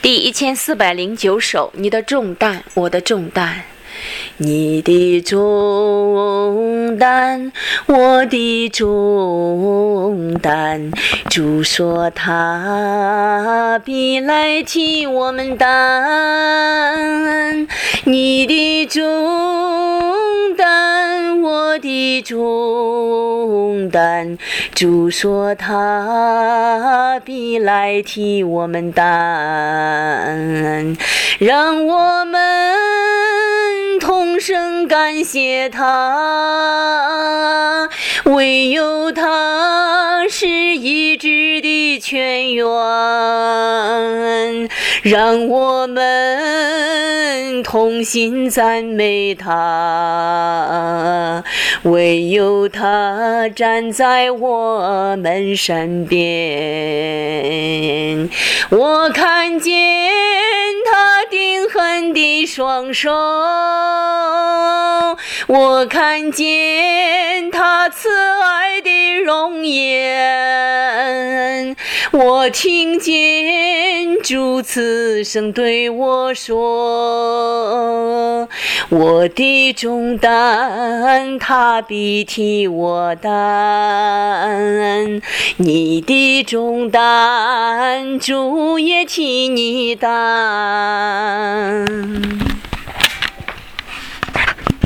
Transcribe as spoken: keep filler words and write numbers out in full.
第一千四百零九首，你的重担，我的重担。你的重担，我的重担，主说他必来替我们担。你的重担，我的重担，主说他必来替我们担。让我们同声感谢他，唯有他是医治的泉源。让我们同心赞美他，唯有他站在我们身边。我看见他定恒的双手，我看见他慈爱的容颜，我听见主此声对我说，我的重担他必替我担，你的重担主也替你担。